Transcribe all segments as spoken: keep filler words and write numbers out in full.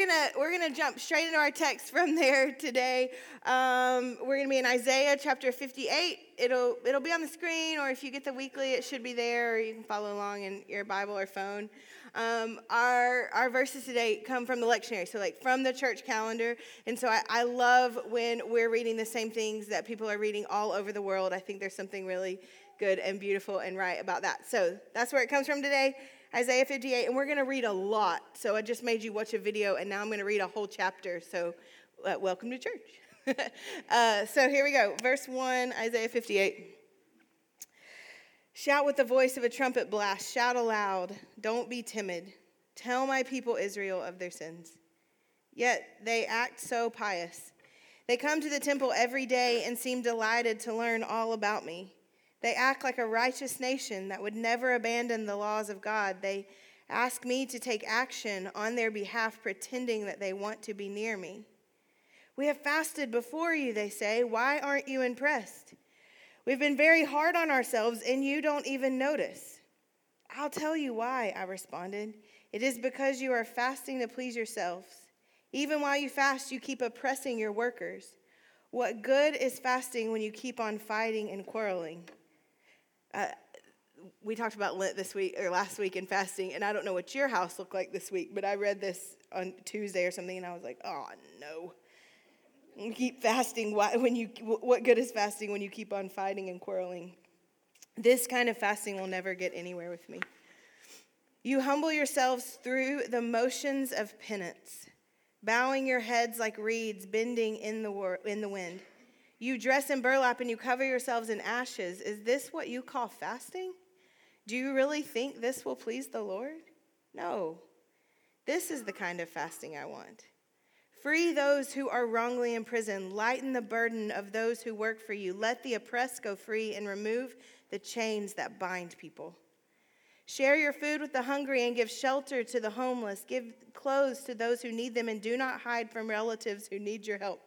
gonna we're gonna jump straight into our text from there today. Um, we're gonna be in Isaiah chapter fifty-eight. It'll it'll be on the screen, or if you get the weekly, it should be there, or you can follow along in your Bible or phone. Um, our our verses today come from the lectionary, so like from the church calendar. And so I, I love when we're reading the same things that people are reading all over the world. I think there's something really good and beautiful and right about that. So that's where it comes from today. Isaiah fifty-eight, and we're going to read a lot. So I just made you watch a video, and now I'm going to read a whole chapter. So uh, welcome to church. uh, so here we go. Verse one, Isaiah fifty-eight. Shout with the voice of a trumpet blast. Shout aloud. Don't be timid. Tell my people Israel of their sins. Yet they act so pious. They come to the temple every day and seem delighted to learn all about me. They act like a righteous nation that would never abandon the laws of God. They ask me to take action on their behalf, pretending that they want to be near me. We have fasted before you, they say. Why aren't you impressed? We've been very hard on ourselves, and you don't even notice. I'll tell you why, I responded. It is because you are fasting to please yourselves. Even while you fast, you keep oppressing your workers. What good is fasting when you keep on fighting and quarreling? Uh, we talked about Lent this week or last week and fasting, and I don't know what your house looked like this week, but I read this on Tuesday or something, and I was like, oh, no. You keep fasting. Why, when you, what good is fasting when you keep on fighting and quarreling? This kind of fasting will never get anywhere with me. You humble yourselves through the motions of penance, bowing your heads like reeds, bending in the wor- in the wind. You dress in burlap and you cover yourselves in ashes. Is this what you call fasting? Do you really think this will please the Lord? No. This is the kind of fasting I want. Free those who are wrongly imprisoned. Lighten the burden of those who work for you. Let the oppressed go free and remove the chains that bind people. Share your food with the hungry and give shelter to the homeless. Give clothes to those who need them and do not hide from relatives who need your help.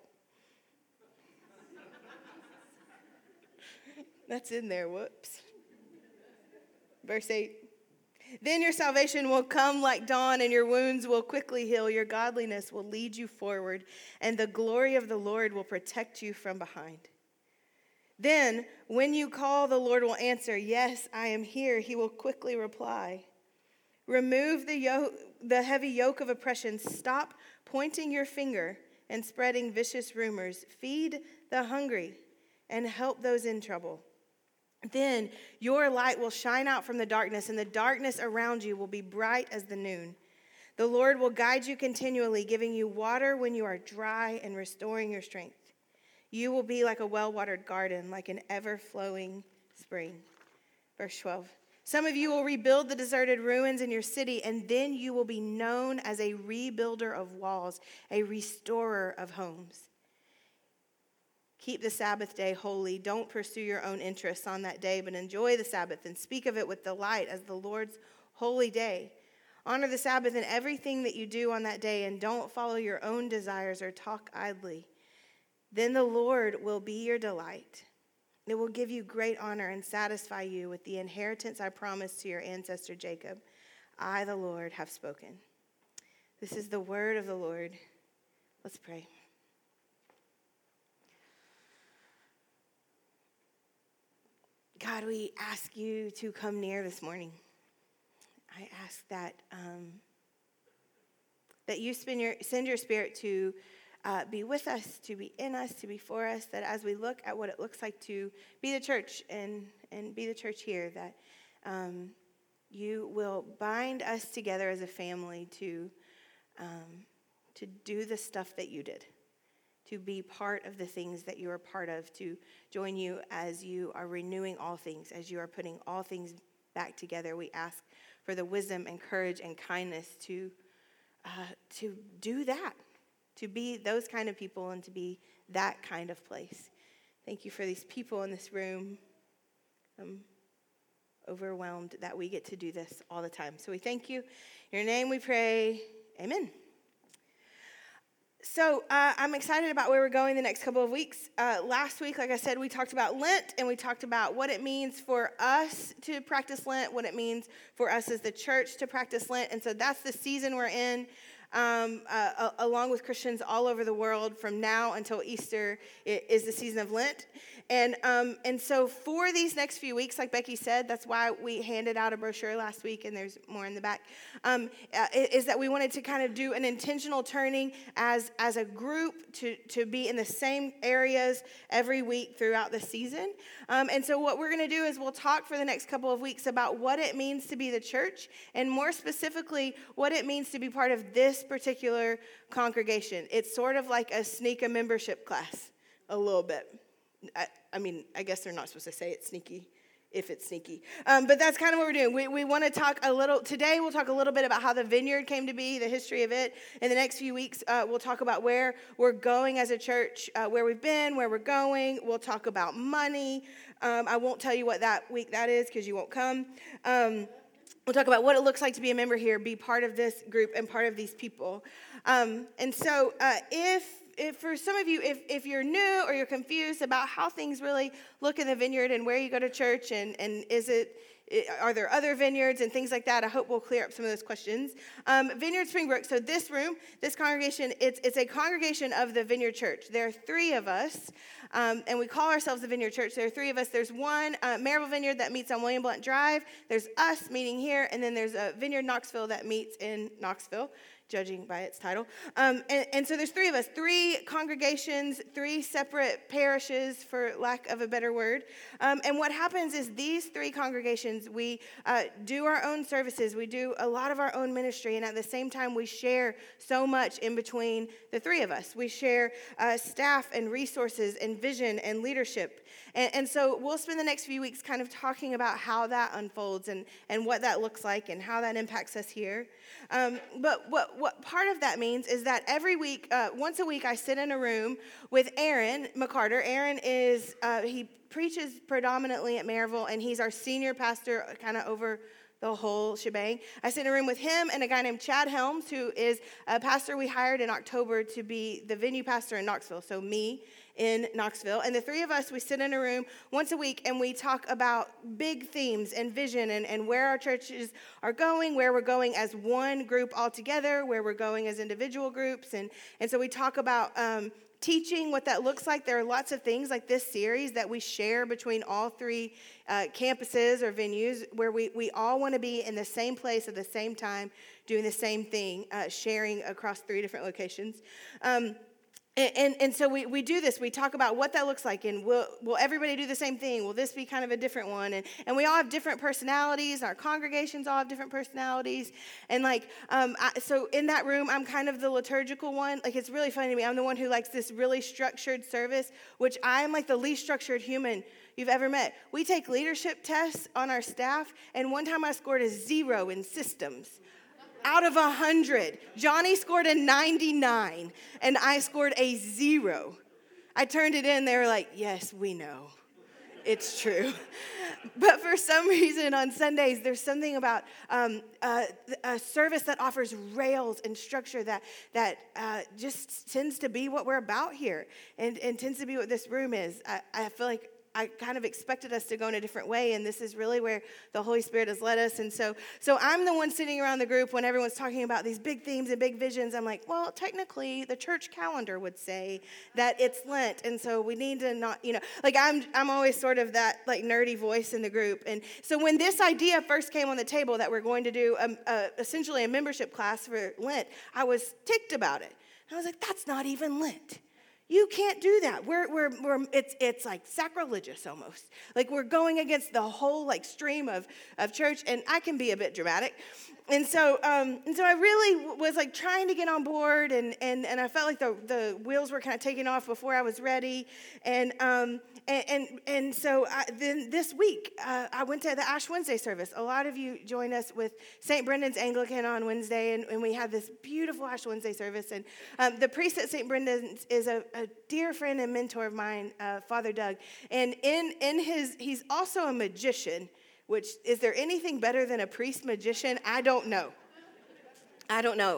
That's in there, whoops. Verse eight. Then your salvation will come like dawn, and your wounds will quickly heal. Your godliness will lead you forward, and the glory of the Lord will protect you from behind. Then, when you call, the Lord will answer, yes, I am here. He will quickly reply. Remove the yoke, the heavy yoke of oppression. Stop pointing your finger and spreading vicious rumors. Feed the hungry and help those in trouble. Then your light will shine out from the darkness, and the darkness around you will be bright as the noon. The Lord will guide you continually, giving you water when you are dry and restoring your strength. You will be like a well-watered garden, like an ever-flowing spring. Verse twelve. Some of you will rebuild the deserted ruins in your city, and then you will be known as a rebuilder of walls, a restorer of homes. Keep the Sabbath day holy. Don't pursue your own interests on that day, but enjoy the Sabbath and speak of it with delight as the Lord's holy day. Honor the Sabbath in everything that you do on that day, and don't follow your own desires or talk idly. Then the Lord will be your delight. It will give you great honor and satisfy you with the inheritance I promised to your ancestor Jacob. I, the Lord, have spoken. This is the word of the Lord. Let's pray. God, we ask you to come near this morning. I ask that um, that you spend your, send your spirit to uh, be with us, to be in us, to be for us, that as we look at what it looks like to be the church and, and be the church here, that um, you will bind us together as a family to, um, to do the stuff that you did, to be part of the things that you are part of, to join you as you are renewing all things, as you are putting all things back together. We ask for the wisdom and courage and kindness to uh, to do that, to be those kind of people and to be that kind of place. Thank you for these people in this room. I'm overwhelmed that we get to do this all the time. So we thank you. In your name we pray. Amen. So uh, I'm excited about where we're going the next couple of weeks. Uh, last week, like I said, we talked about Lent, and we talked about what it means for us to practice Lent, what it means for us as the church to practice Lent. And so that's the season we're in. um, uh, along with Christians all over the world from now until Easter is the season of Lent. And um, and so for these next few weeks, like Becky said, that's why we handed out a brochure last week, and there's more in the back, um, uh, is that we wanted to kind of do an intentional turning as as a group to, to be in the same areas every week throughout the season. Um, and so what we're going to do is we'll talk for the next couple of weeks about what it means to be the church, and more specifically, what it means to be part of this particular congregation. It's sort of like a sneak a membership class, a little bit. I, I mean, I guess they're not supposed to say it's sneaky if it's sneaky. Um, but that's kind of what we're doing. We we want to talk a little, today we'll talk a little bit about how the Vineyard came to be, the history of it. In the next few weeks, uh, we'll talk about where we're going as a church, uh, where we've been, where we're going. We'll talk about money. Um, I won't tell you what that week that is because you won't come. Um, we'll talk about what it looks like to be a member here, be part of this group and part of these people. Um, and so uh, if... If for some of you, if, if you're new or you're confused about how things really look in the Vineyard and where you go to church and, and is it, are there other vineyards and things like that, I hope we'll clear up some of those questions. Um, Vineyard Springbrook, so this room, this congregation, it's it's a congregation of the Vineyard Church. There are three of us, um, and we call ourselves the Vineyard Church. There are three of us. There's one uh, Maryville Vineyard that meets on William Blunt Drive. There's us meeting here, and then there's a Vineyard Knoxville that meets in Knoxville, judging by its title. Um, and, and so there's three of us, three congregations, three separate parishes, for lack of a better word. Um, and what happens is these three congregations, we uh, do our own services. We do a lot of our own ministry. And at the same time, we share so much in between the three of us. We share uh, staff and resources and vision and leadership. And, and so we'll spend the next few weeks kind of talking about how that unfolds and, and what that looks like and how that impacts us here. Um, but what What part of that means is that every week, uh, once a week, I sit in a room with Aaron McCarter. Aaron is, uh, he preaches predominantly at Maryville, and he's our senior pastor kind of over the whole shebang. I sit in a room with him and a guy named Chad Helms, who is a pastor we hired in October to be the venue pastor in Knoxville, so me in Knoxville. And the three of us, we sit in a room once a week and we talk about big themes and vision and, and where our churches are going, where we're going as one group all together, where we're going as individual groups. And, and so we talk about um, teaching, what that looks like. There are lots of things like this series that we share between all three uh, campuses or venues where we, we all want to be in the same place at the same time, doing the same thing, uh, sharing across three different locations. Um, And, and and so we, we do this. We talk about what that looks like, and will will everybody do the same thing? Will this be kind of a different one? And and we all have different personalities. Our congregations all have different personalities. And like um, I, so in that room, I'm kind of the liturgical one. Like it's really funny to me. I'm the one who likes this really structured service, which I am like the least structured human you've ever met. We take leadership tests on our staff, and one time I scored a zero in systems. Out of one hundred. Johnny scored a ninety-nine, and I scored a zero. I turned it in. They were like, yes, we know. It's true. But for some reason on Sundays, there's something about um, uh, a service that offers rails and structure that that uh, just tends to be what we're about here and, and tends to be what this room is. I, I feel like I kind of expected us to go in a different way, and this is really where the Holy Spirit has led us. And so so I'm the one sitting around the group when everyone's talking about these big themes and big visions. I'm like, well, technically, the church calendar would say that it's Lent, and so we need to not, you know, like I'm I'm always sort of that like nerdy voice in the group. And so when this idea first came on the table that we're going to do a, a, essentially a membership class for Lent, I was ticked about it. And I was like, that's not even Lent. You can't do that. We're we're we're it's it's like sacrilegious almost. Like we're going against the whole like stream of, of church, and I can be a bit dramatic. And so um and so I really was like trying to get on board, and and, and I felt like the, the wheels were kind of taking off before I was ready. And um and and, and so I, then this week uh, I went to the Ash Wednesday service. A lot of you joined us with Saint Brendan's Anglican on Wednesday, and, and we had this beautiful Ash Wednesday service. And um, the priest at Saint Brendan's is a, a dear friend and mentor of mine, uh, Father Doug. And in in his, he's also a magician. Which, is there anything better than a priest magician? I don't know. I don't know.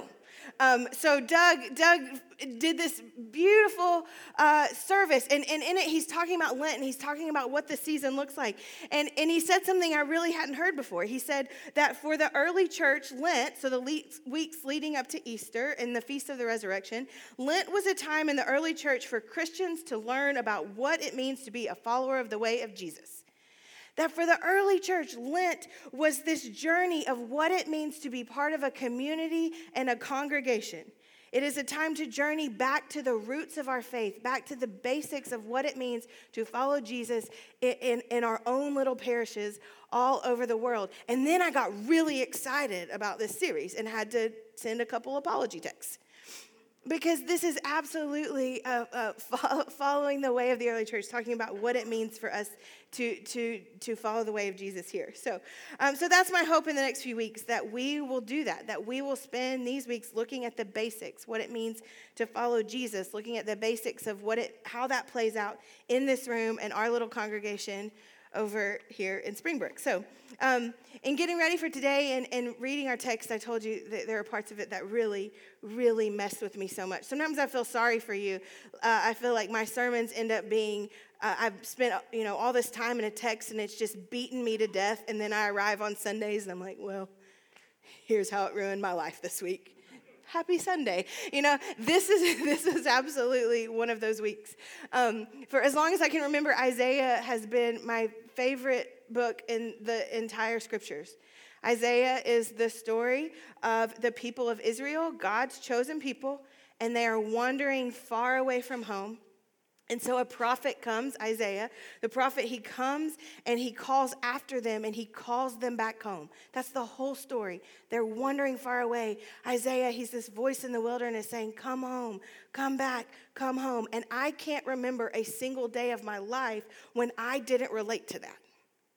um, so Doug, Doug did this beautiful uh, service, and, and in it he's talking about Lent, and he's talking about what the season looks like. And, and he said something I really hadn't heard before. He said that for the early church, Lent, so the le- weeks leading up to Easter and the Feast of the Resurrection, Lent was a time in the early church for Christians to learn about what it means to be a follower of the way of Jesus. That for the early church, Lent was this journey of what it means to be part of a community and a congregation. It is a time to journey back to the roots of our faith, back to the basics of what it means to follow Jesus in, in, in our own little parishes all over the world. And then I got really excited about this series and had to send a couple apology texts. Because this is absolutely uh, uh, fo- following the way of the early church, talking about what it means for us to to to follow the way of Jesus here. So, um, so that's my hope in the next few weeks, that we will do that, that we will spend these weeks looking at the basics, what it means to follow Jesus, looking at the basics of what it, how that plays out in this room and our little congregation over here in Springbrook. So um, in getting ready for today and, and reading our text, I told you that there are parts of it that really, really messed with me so much. Sometimes I feel sorry for you. Uh, I feel like my sermons end up being, uh, I've spent you know all this time in a text and it's just beaten me to death. And then I arrive on Sundays and I'm like, well, here's how it ruined my life this week. Happy Sunday. You know, this is this is absolutely one of those weeks. Um, for as long as I can remember, Isaiah has been my favorite book in the entire scriptures. Isaiah is the story of the people of Israel, God's chosen people, and they are wandering far away from home. And so a prophet comes, Isaiah, the prophet, he comes and he calls after them and he calls them back home. That's the whole story. They're wandering far away. Isaiah, he's this voice in the wilderness saying, come home, come back, come home. And I can't remember a single day of my life when I didn't relate to that.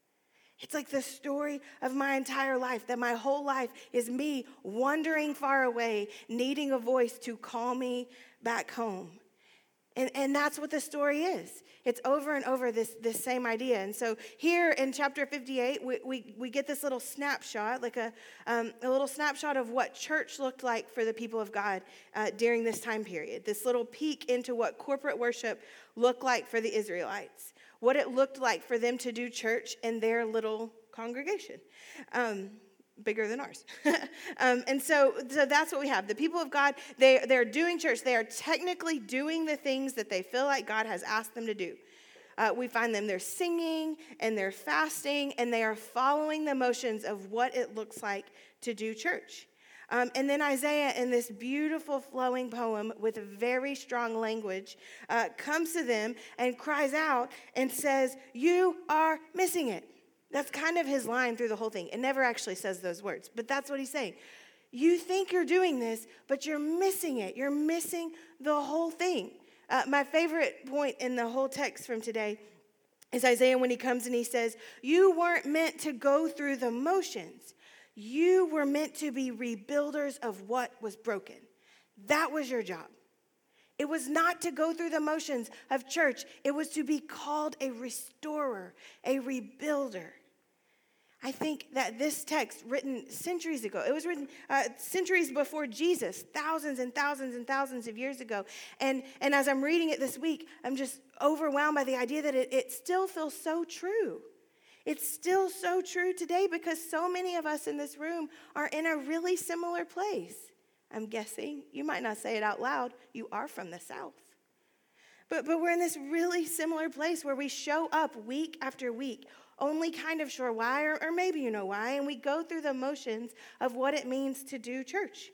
It's like the story of my entire life, that my whole life is me wandering far away, needing a voice to call me back home. And, and that's what the story is. It's over and over this, this same idea. And so here in chapter fifty-eight, we, we, we get this little snapshot, like a, um, a little snapshot of what church looked like for the people of God uh, during this time period. This little peek into what corporate worship looked like for the Israelites. What it looked like for them to do church in their little congregation. Um Bigger than ours. um, and so, so that's what we have. The people of God, they, they're doing church. They are technically doing the things that they feel like God has asked them to do. Uh, we find them, they're singing and they're fasting and they are following the motions of what it looks like to do church. Um, and then Isaiah, in this beautiful flowing poem with very strong language, uh, comes to them and cries out and says, you are missing it. That's kind of his line through the whole thing. It never actually says those words, but that's what he's saying. You think you're doing this, but you're missing it. You're missing the whole thing. Uh, my favorite point in the whole text from today is Isaiah when he comes and he says, you weren't meant to go through the motions. You were meant to be rebuilders of what was broken. That was your job. It was not to go through the motions of church. It was to be called a restorer, a rebuilder. I think that this text, written centuries ago, it was written uh, centuries before Jesus, thousands and thousands and thousands of years ago. And, and as I'm reading it this week, I'm just overwhelmed by the idea that it, it still feels so true. It's still so true today because so many of us in this room are in a really similar place. I'm guessing. You might not say it out loud. You are from the South. But, but we're in this really similar place where we show up week after week, only kind of sure why, or, or maybe you know why, and we go through the motions of what it means to do church.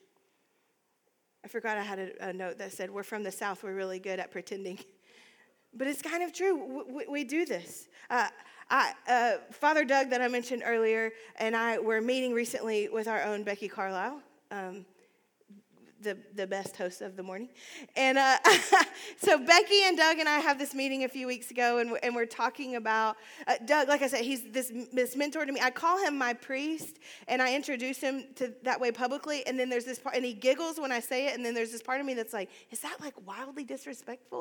I forgot I had a, a note that said, we're from the South, we're really good at pretending. But it's kind of true. We, we do this. Uh, I, uh, Father Doug, that I mentioned earlier, and I were meeting recently with our own Becky Carlisle, um, the, the best host of the morning. And uh, so Becky and Doug and I have this meeting a few weeks ago, and we're, and we're talking about, uh, Doug, like I said, he's this, this mentor to me. I call him my priest, and I introduce him to that way publicly, and then there's this part, and he giggles when I say it, and then there's this part of me that's like, is that like wildly disrespectful?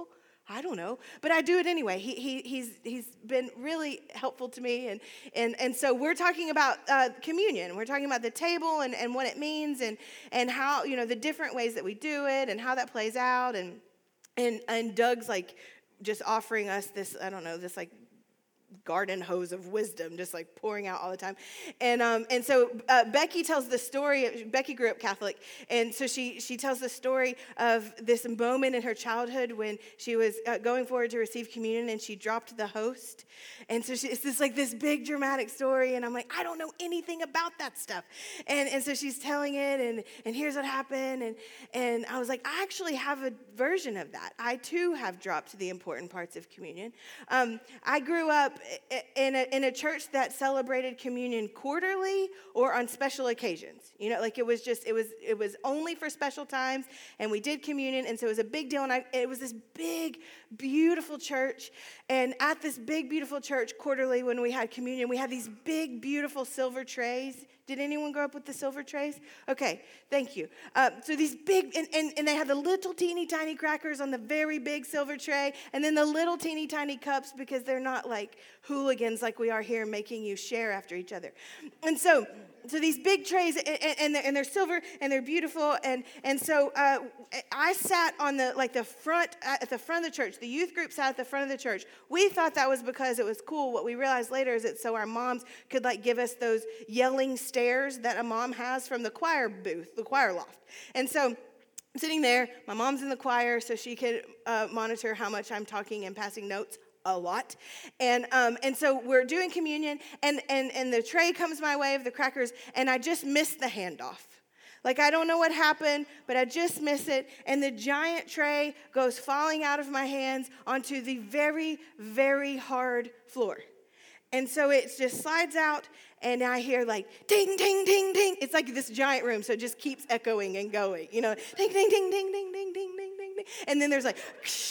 I don't know, but I do it anyway. He, he, he's, he's been really helpful to me. And, and, and so we're talking about uh, communion. We're talking about the table and, and what it means and, and how, you know, the different ways that we do it and how that plays out. And, and, and Doug's like just offering us this, I don't know, this like garden hose of wisdom, just like pouring out all the time. And um, and so uh, Becky tells the story. Becky grew up Catholic, and so she she tells the story of this moment in her childhood when she was uh, going forward to receive communion, and she dropped the host. And so she, it's this like this big dramatic story, and I'm like, I don't know anything about that stuff. And and so she's telling it, and and here's what happened, and and I was like, I actually have a version of that. I too have dropped the important parts of communion. Um, I grew up in a, in a church that celebrated communion quarterly or on special occasions. You know, like it was just, it was it was only for special times, and we did communion, and so it was a big deal, and I, it was this big, beautiful church, and at this big, beautiful church, quarterly when we had communion, we had these big, beautiful silver trays. Did anyone grow up with the silver trays? Okay, thank you. Uh, so these big, and, and, and they had the little teeny tiny crackers on the very big silver tray, and then the little teeny tiny cups because they're not like hooligans like we are here making you share after each other. And so, so these big trays, and, and, they're, and they're silver, and they're beautiful, and and so uh, I sat on the like the front at the front of the church. The youth group sat at the front of the church. We thought that was because it was cool. What we realized later is that so our moms could like give us those yelling stares that a mom has from the choir booth, the choir loft. And so I'm sitting there. My mom's in the choir, so she could uh, monitor how much I'm talking and passing notes. A lot. And um, and so we're doing communion, and, and, and the tray comes my way of the crackers, and I just missed the handoff. Like, I don't know what happened, but I just miss it, and the giant tray goes falling out of my hands onto the very, very hard floor. And so it just slides out, and I hear like, ding, ding, ding, ding. It's like this giant room, so it just keeps echoing and going, you know, ding, ding, ding, ding, ding, ding, ding, ding, ding, ding. And then there's like,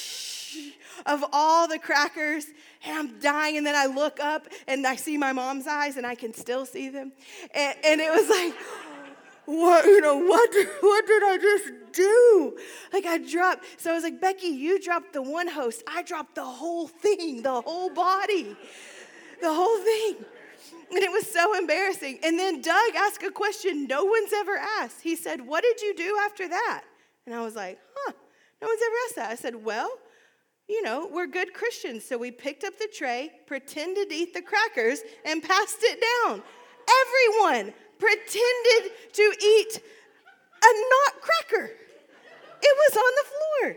of all the crackers, and I'm dying, and then I look up, and I see my mom's eyes, and I can still see them, and, and it was like, what, you know, what, what did I just do? Like, I dropped, so I was like, Becky, you dropped the one host, I dropped the whole thing, the whole body, the whole thing, and it was so embarrassing. And then Doug asked a question no one's ever asked. He said, what did you do after that? And I was like, huh, no one's ever asked that. I said, well, you know, we're good Christians, so we picked up the tray, pretended to eat the crackers, and passed it down. Everyone pretended to eat a not cracker. It was on the floor.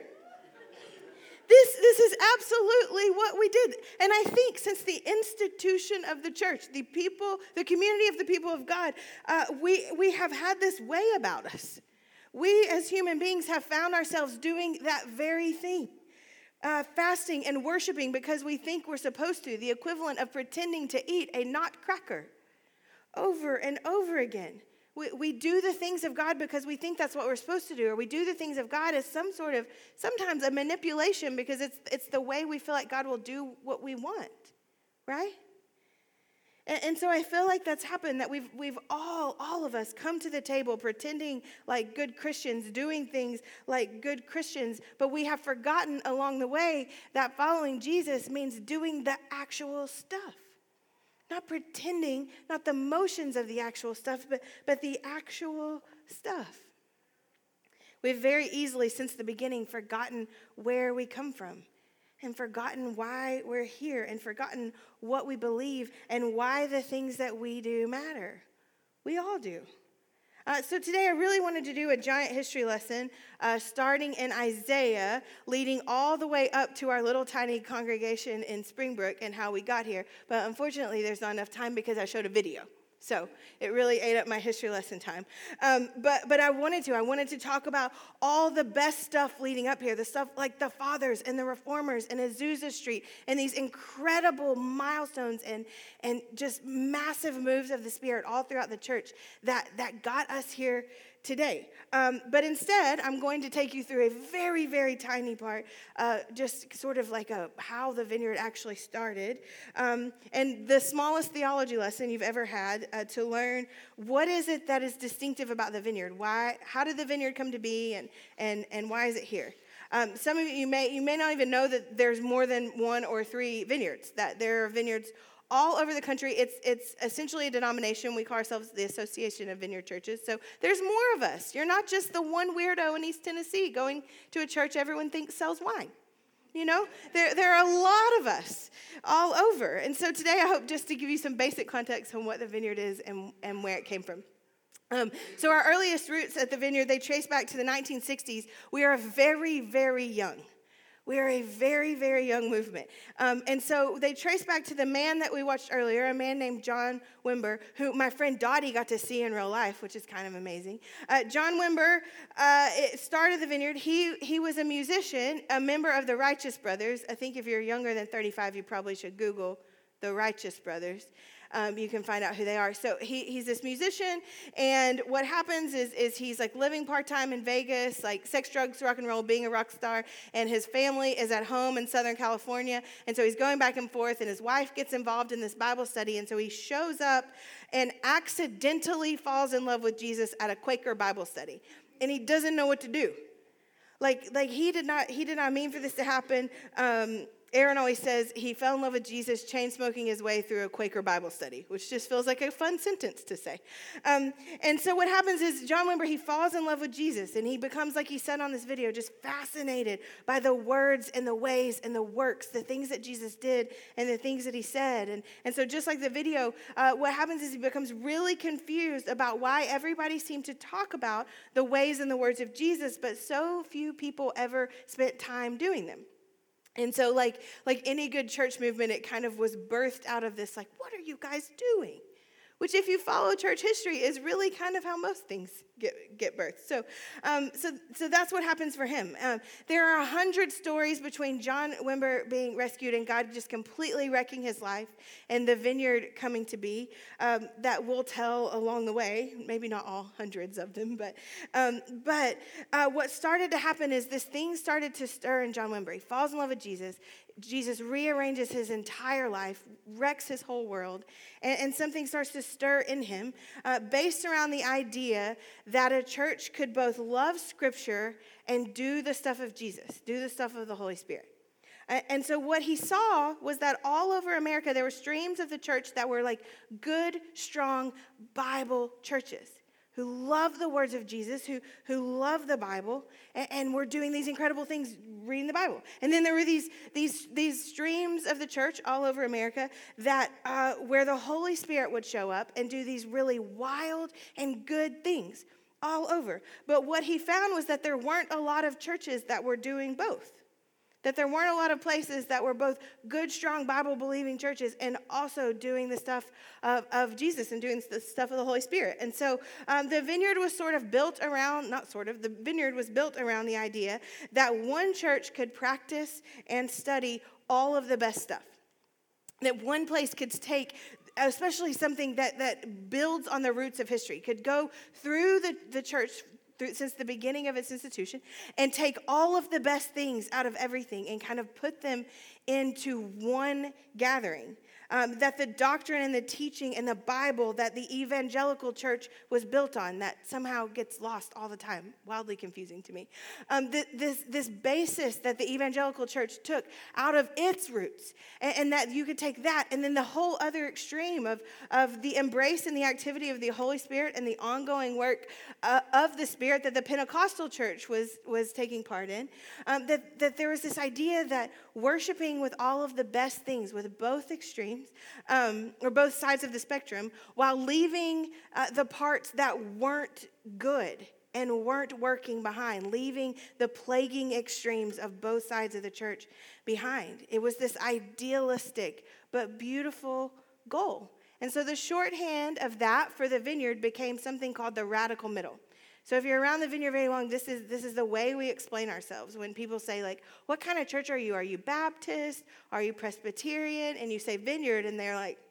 This, this is absolutely what we did. And I think since the institution of the church, the people, the community of the people of God, uh, we, we have had this way about us. We as human beings have found ourselves doing that very thing. Uh, fasting and worshiping because we think we're supposed to, the equivalent of pretending to eat a not cracker over and over again. We, we do the things of God because we think that's what we're supposed to do, or we do the things of God as some sort of, sometimes a manipulation because it's it's the way we feel like God will do what we want, right? And, and so I feel like that's happened, that we've we've all, all of us come to the table pretending like good Christians, doing things like good Christians, but we have forgotten along the way that following Jesus means doing the actual stuff. Not pretending, not the motions of the actual stuff, but, but the actual stuff. We've very easily, since the beginning, forgotten where we come from, and forgotten why we're here, and forgotten what we believe, and why the things that we do matter. We all do. Uh, so today I really wanted to do a giant history lesson, uh, starting in Isaiah, leading all the way up to our little tiny congregation in Springbrook and how we got here. But unfortunately, there's not enough time because I showed a video. So it really ate up my history lesson time. Um, but but I wanted to. I wanted to talk about all the best stuff leading up here, the stuff like the Fathers and the Reformers and Azusa Street and these incredible milestones and, and just massive moves of the Spirit all throughout the church that, that got us here today. Um, but instead, I'm going to take you through a very, very tiny part, uh, just sort of like a how the vineyard actually started. Um, and the smallest theology lesson you've ever had uh, to learn what is it that is distinctive about the vineyard? Why? How did the vineyard come to be, and and and why is it here? Um, some of you, you may you may not even know that there's more than one or three vineyards, that there are vineyards all over the country. It's it's essentially a denomination. We call ourselves the Association of Vineyard Churches. So there's more of us. You're not just the one weirdo in East Tennessee going to a church everyone thinks sells wine. You know, there, there are a lot of us all over. And so today I hope just to give you some basic context on what the vineyard is and, and where it came from. Um, so our earliest roots at the vineyard, they trace back to the nineteen sixties. We are very, very young. We are a very, very young movement. Um, and so they trace back to the man that we watched earlier, a man named John Wimber, who my friend Dottie got to see in real life, which is kind of amazing. Uh, John Wimber uh, it started the vineyard. He, he was a musician, a member of the Righteous Brothers. I think if you're younger than thirty-five, you probably should Google the Righteous Brothers. Um, you can find out who they are. So he, he's this musician, and what happens is, is he's like living part-time in Vegas, like sex, drugs, rock and roll, being a rock star, and his family is at home in Southern California, and so he's going back and forth, and his wife gets involved in this Bible study, and so he shows up and accidentally falls in love with Jesus at a Quaker Bible study, and he doesn't know what to do. Like, like he did not, he did not mean for this to happen. Um, Aaron always says he fell in love with Jesus, chain smoking his way through a Quaker Bible study, which just feels like a fun sentence to say. Um, and so what happens is John Wimber, he falls in love with Jesus, and he becomes, like he said on this video, just fascinated by the words and the ways and the works, the things that Jesus did and the things that he said. And, and so just like the video, uh, what happens is he becomes really confused about why everybody seemed to talk about the ways and the words of Jesus, but so few people ever spent time doing them. And so like like any good church movement, it kind of was birthed out of this, like, what are you guys doing? Which, if you follow church history, is really kind of how most things get get birthed. So, um, so, so that's what happens for him. Um, there are a hundred stories between John Wimber being rescued and God just completely wrecking his life and the vineyard coming to be um, that we'll tell along the way. Maybe not all hundreds of them, but um, but uh, what started to happen is this thing started to stir in John Wimber. He falls in love with Jesus. Jesus rearranges his entire life, wrecks his whole world, and, and something starts to stir in him uh, based around the idea that a church could both love Scripture and do the stuff of Jesus, do the stuff of the Holy Spirit. And so what he saw was that all over America, there were streams of the church that were like good, strong Bible churches who love the words of Jesus, who, who love the Bible, and, and were doing these incredible things reading the Bible. And then there were these these these streams of the church all over America that uh, where the Holy Spirit would show up and do these really wild and good things all over. But what he found was that there weren't a lot of churches that were doing both. That there weren't a lot of places that were both good, strong, Bible-believing churches and also doing the stuff of, of Jesus and doing the stuff of the Holy Spirit. And so um, the vineyard was sort of built around, not sort of, the vineyard was built around the idea that one church could practice and study all of the best stuff. That one place could take, especially something that, that builds on the roots of history, could go through the, the church Through, since the beginning of its institution, and take all of the best things out of everything and kind of put them into one gathering. Um, that the doctrine and the teaching and the Bible that the evangelical church was built on, that somehow gets lost all the time, wildly confusing to me. Um, th- this, this basis that the evangelical church took out of its roots, and, and that you could take that, and then the whole other extreme of, of the embrace and the activity of the Holy Spirit and the ongoing work uh, of the Spirit that the Pentecostal church was, was taking part in, um, that, that there was this idea that worshiping with all of the best things, with both extremes, Um, or both sides of the spectrum, while leaving uh, the parts that weren't good and weren't working behind, leaving the plaguing extremes of both sides of the church behind. It was this idealistic but beautiful goal. And so the shorthand of that for the vineyard became something called the radical middle. So if you're around the vineyard very long, this is this is the way we explain ourselves. When people say, like, what kind of church are you? Are you Baptist? Are you Presbyterian? And you say vineyard, and they're like,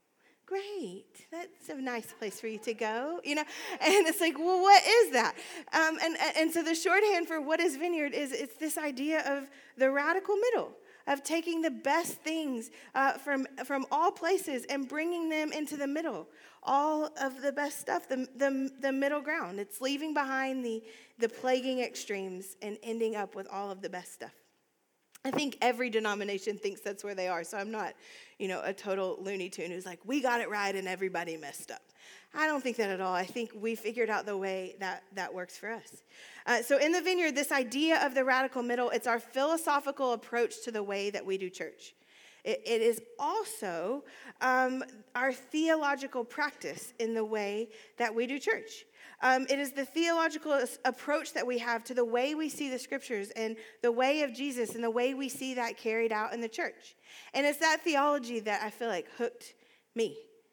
great, that's a nice place for you to go, you know? And it's like, well, what is that? Um, and, and so the shorthand for what is vineyard is it's this idea of the radical middle, of taking the best things uh, from, from all places and bringing them into the middle. All of the best stuff, the, the, the middle ground. It's leaving behind the, the plaguing extremes and ending up with all of the best stuff. I think every denomination thinks that's where they are, so I'm not, you know, a total Looney Tune who's like, we got it right and everybody messed up. I don't think that at all. I think we figured out the way that that works for us. Uh, so in the Vineyard, this idea of the radical middle, it's our philosophical approach to the way that we do church. It, it is also um, our theological practice in the way that we do church. Um, it is the theological approach that we have to the way we see the scriptures and the way of Jesus and the way we see that carried out in the church. And it's that theology that I feel like hooked me.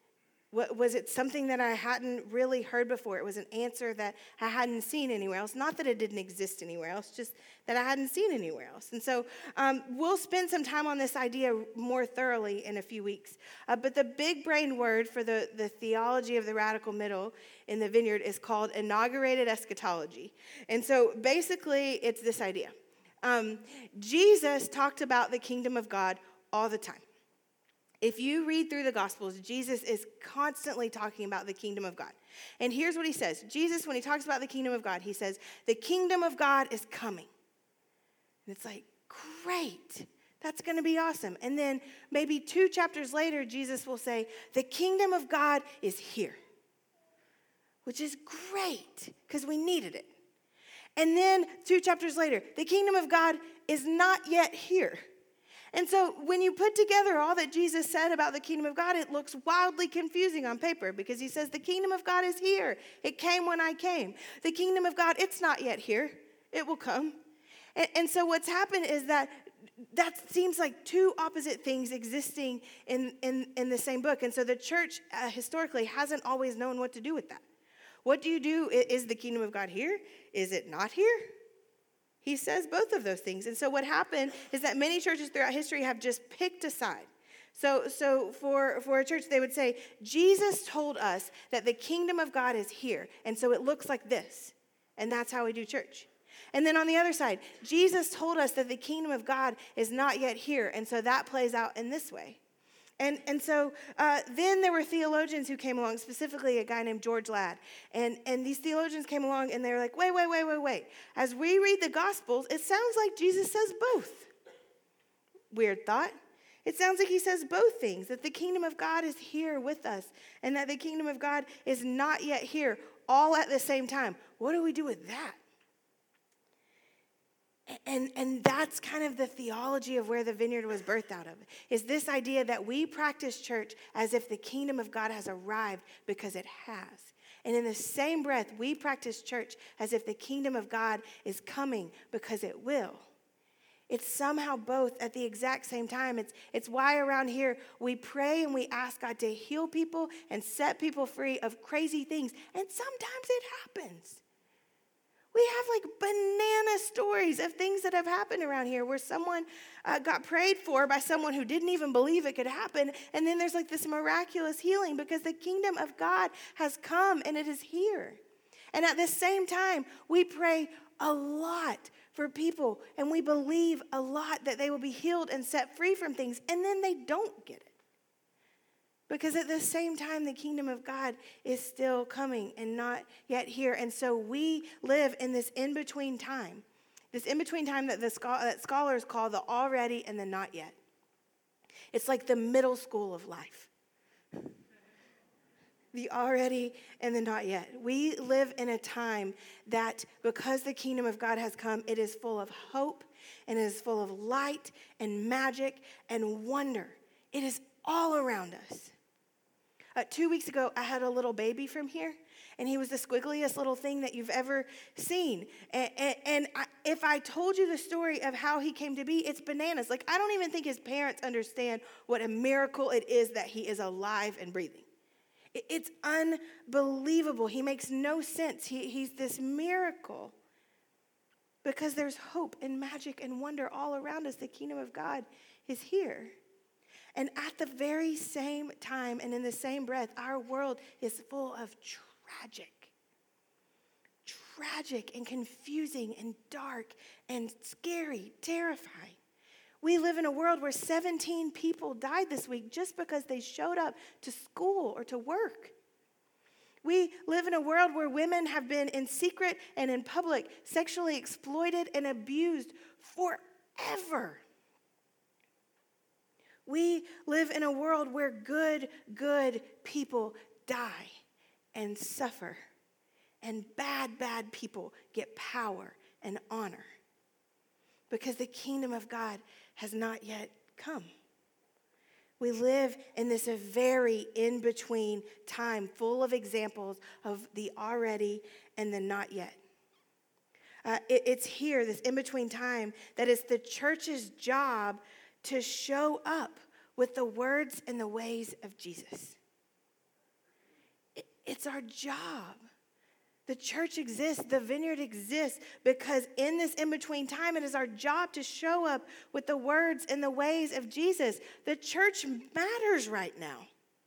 Was it something that I hadn't really heard before? It was an answer that I hadn't seen anywhere else. Not that it didn't exist anywhere else, just that I hadn't seen anywhere else. And so um, we'll spend some time on this idea more thoroughly in a few weeks. Uh, but the big brain word for the, the theology of the radical middle in the Vineyard is called inaugurated eschatology. And so basically it's this idea. Um, Jesus talked about the kingdom of God all the time. If you read through the Gospels, Jesus is constantly talking about the kingdom of God. And here's what he says. Jesus, when he talks about the kingdom of God, he says, the kingdom of God is coming. And it's like, great. That's going to be awesome. And then maybe two chapters later, Jesus will say, the kingdom of God is here. Which is great, because we needed it. And then two chapters later, the kingdom of God is not yet here. And so when you put together all that Jesus said about the kingdom of God, it looks wildly confusing on paper because he says the kingdom of God is here. It came when I came. The kingdom of God, it's not yet here. It will come. And, and so what's happened is that that seems like two opposite things existing in, in, in the same book. And so the church uh, historically hasn't always known what to do with that. What do you do? Is the kingdom of God here? Is it not here? He says both of those things. And so what happened is that many churches throughout history have just picked a side. So, so for, for a church, they would say, Jesus told us that the kingdom of God is here. And so it looks like this. And that's how we do church. And then on the other side, Jesus told us that the kingdom of God is not yet here. And so that plays out in this way. And and so uh, then there were theologians who came along, specifically a guy named George Ladd. And, and these theologians came along and they were like, wait, wait, wait, wait, wait. As we read the Gospels, it sounds like Jesus says both. Weird thought. It sounds like he says both things, that the kingdom of God is here with us and that the kingdom of God is not yet here, all at the same time. What do we do with that? And, and that's kind of the theology of where the Vineyard was birthed out of, is this idea that we practice church as if the kingdom of God has arrived because it has. And in the same breath, we practice church as if the kingdom of God is coming because it will. It's somehow both at the exact same time. It's, it's why around here we pray and we ask God to heal people and set people free of crazy things. And sometimes it happens. We have like banana stories of things that have happened around here where someone uh, got prayed for by someone who didn't even believe it could happen. And then there's like this miraculous healing because the kingdom of God has come and it is here. And at the same time, we pray a lot for people and we believe a lot that they will be healed and set free from things. And then they don't get it. Because at the same time, the kingdom of God is still coming and not yet here. And so we live in this in-between time. This in-between time that the that scholars call the already and the not yet. It's like the middle school of life. The already and the not yet. We live in a time that because the kingdom of God has come, it is full of hope and it is full of light and magic and wonder. It is all around us. Uh, two weeks ago, I had a little baby from here, and he was the squiggliest little thing that you've ever seen. And, and, and I, if I told you the story of how he came to be, it's bananas. Like, I don't even think his parents understand what a miracle it is that he is alive and breathing. It, it's unbelievable. He makes no sense. He, he's this miracle because there's hope and magic and wonder all around us. The kingdom of God is here. And at the very same time and in the same breath, our world is full of tragic, tragic and confusing and dark and scary, terrifying. We live in a world where seventeen people died this week just because they showed up to school or to work. We live in a world where women have been in secret and in public sexually exploited and abused forever. We live in a world where good, good people die and suffer, and bad, bad people get power and honor because the kingdom of God has not yet come. We live in this a very in-between time full of examples of the already and the not yet. Uh, it, it's here, this in-between time, that it's the church's job to show up with the words and the ways of Jesus. It, it's our job. The church exists, the vineyard exists, because in this in-between time, it is our job to show up with the words and the ways of Jesus. The church matters right now.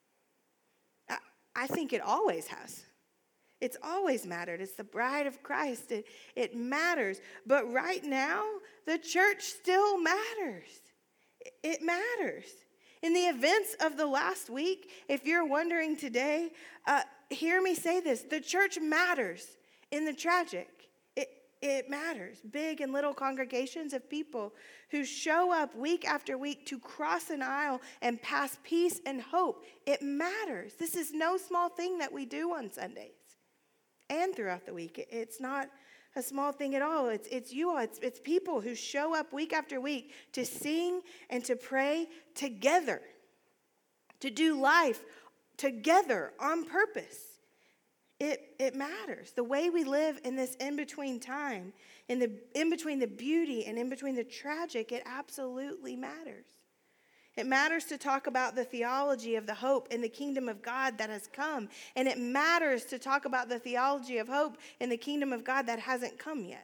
I, I think it always has. It's always mattered. It's the bride of Christ. It, it matters. But right now, the church still matters. It, it matters. In the events of the last week, if you're wondering today, uh, hear me say this. The church matters in the tragic. It, it matters. Big and little congregations of people who show up week after week to cross an aisle and pass peace and hope. It matters. This is no small thing that we do on Sundays and throughout the week. It's not a small thing at all. It's it's you all. It's, it's people who show up week after week to sing and to pray together, to do life together on purpose. It it matters. The way we live in this in-between time, in the in between the beauty and in between the tragic, it absolutely matters. It matters to talk about the theology of the hope in the kingdom of God that has come. And it matters to talk about the theology of hope in the kingdom of God that hasn't come yet.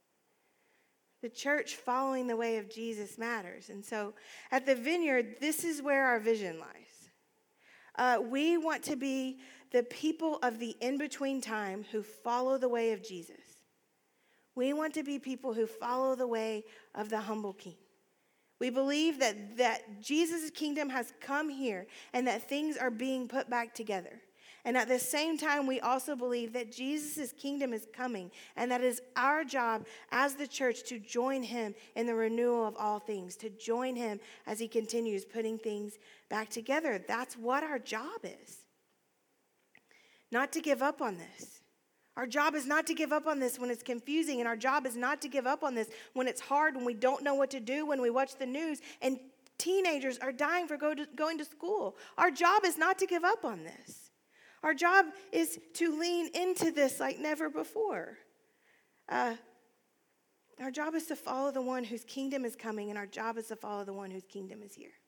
The church following the way of Jesus matters. And so at the Vineyard, this is where our vision lies. Uh, we want to be the people of the in-between time who follow the way of Jesus. We want to be people who follow the way of the humble king. We believe that, that Jesus' kingdom has come here and that things are being put back together. And at the same time, we also believe that Jesus' kingdom is coming and that it is our job as the church to join him in the renewal of all things, to join him as he continues putting things back together. That's what our job is. Not to give up on this. Our job is not to give up on this when it's confusing, and our job is not to give up on this when it's hard, when we don't know what to do, when we watch the news, and teenagers are dying for go to, going to school. Our job is not to give up on this. Our job is to lean into this like never before. Uh, our job is to follow the one whose kingdom is coming, and our job is to follow the one whose kingdom is here.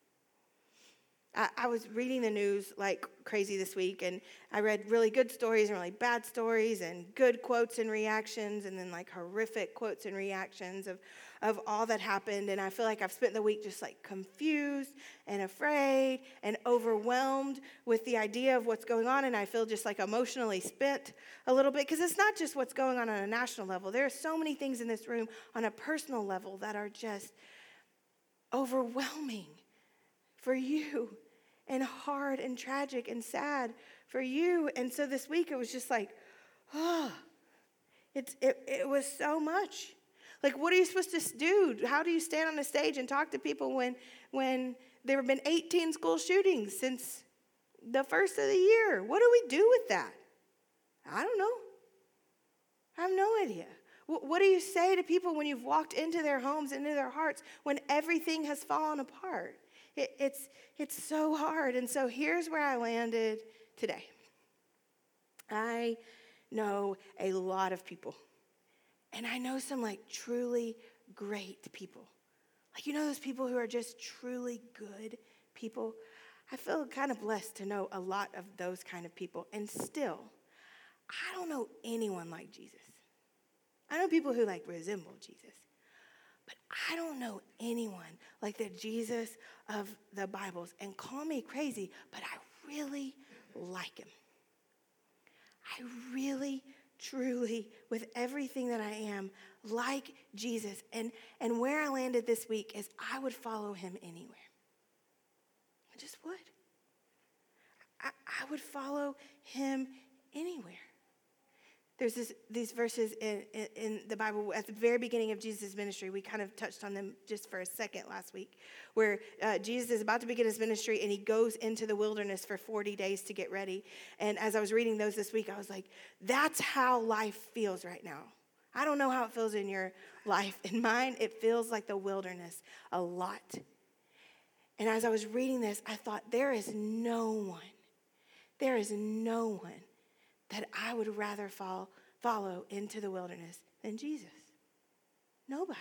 I, I was reading the news like crazy this week, and I read really good stories and really bad stories and good quotes and reactions and then like horrific quotes and reactions of, of all that happened. And I feel like I've spent the week just like confused and afraid and overwhelmed with the idea of what's going on. And I feel just like emotionally spent a little bit because it's not just what's going on on a national level. There are so many things in this room on a personal level that are just overwhelming for you, and hard and tragic and sad for you. And so this week it was just like, oh, it's, it, it was so much. Like, what are you supposed to do? How do you stand on a stage and talk to people when, when there have been eighteen school shootings since the first of the year? What do we do with that? I don't know. I have no idea. What, what do you say to people when you've walked into their homes, into their hearts, when everything has fallen apart? It, it's it's so hard. And so here's where I landed today. I know a lot of people. And I know some like truly great people. Like, you know those people who are just truly good people? I feel kind of blessed to know a lot of those kind of people. And still, I don't know anyone like Jesus. I know people who like resemble Jesus. But I don't know anyone like the Jesus of the Bibles. And call me crazy, but I really like him. I really, truly, with everything that I am, like Jesus. And, and where I landed this week is I would follow him anywhere. I just would. I, I would follow him anywhere. There's this, these verses in, in, in the Bible at the very beginning of Jesus' ministry. We kind of touched on them just for a second last week, where uh, Jesus is about to begin his ministry, and he goes into the wilderness for forty days to get ready. And as I was reading those this week, I was like, that's how life feels right now. I don't know how it feels in your life. In mine, it feels like the wilderness a lot. And as I was reading this, I thought, there is no one, there is no one that I would rather fall, follow into the wilderness than Jesus. Nobody.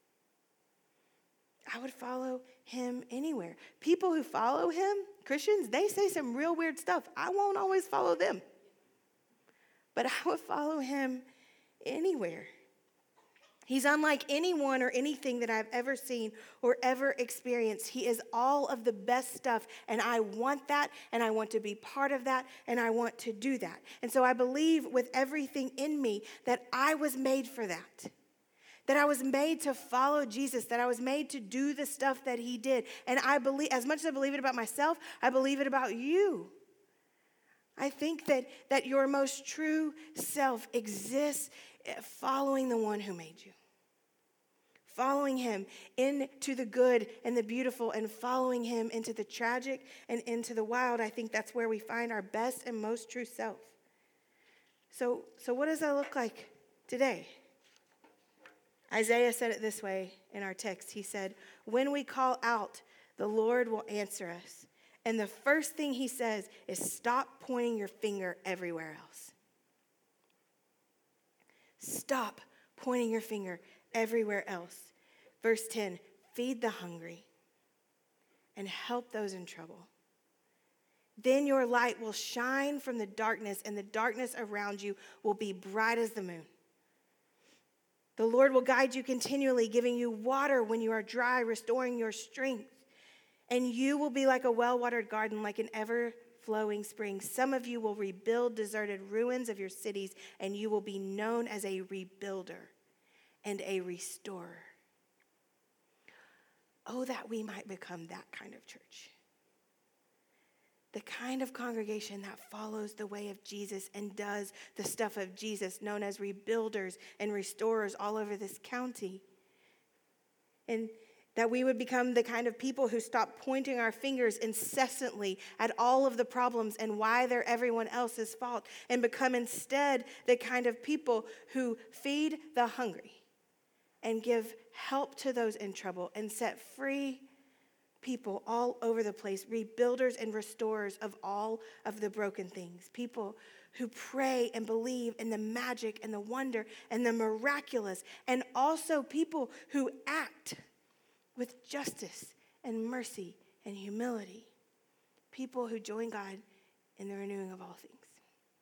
I would follow him anywhere. People who follow him, Christians, they say some real weird stuff. I won't always follow them. But I would follow him anywhere. He's unlike anyone or anything that I've ever seen or ever experienced. He is all of the best stuff, and I want that, and I want to be part of that, and I want to do that. And so I believe with everything in me that I was made for that, that I was made to follow Jesus, that I was made to do the stuff that he did. And I believe, as much as I believe it about myself, I believe it about you. I think that, that your most true self exists following the one who made you. Following him into the good and the beautiful, and following him into the tragic and into the wild. I think that's where we find our best and most true self. So, so what does that look like today? Isaiah said it this way in our text. He said, when we call out, the Lord will answer us. And the first thing he says is, stop pointing your finger everywhere else. Stop pointing your finger everywhere else. Verse ten, feed the hungry and help those in trouble. Then your light will shine from the darkness, and the darkness around you will be bright as the moon. The Lord will guide you continually, giving you water when you are dry, restoring your strength. And you will be like a well-watered garden, like an ever-flowing spring. Some of you will rebuild deserted ruins of your cities, and you will be known as a rebuilder and a restorer. Oh, that we might become that kind of church. The kind of congregation that follows the way of Jesus and does the stuff of Jesus, known as rebuilders and restorers all over this county. And that we would become the kind of people who stop pointing our fingers incessantly at all of the problems and why they're everyone else's fault, and become instead the kind of people who feed the hungry and give help to those in trouble and set free people all over the place, rebuilders and restorers of all of the broken things, people who pray and believe in the magic and the wonder and the miraculous, and also people who act with justice and mercy and humility, people who join God in the renewing of all things.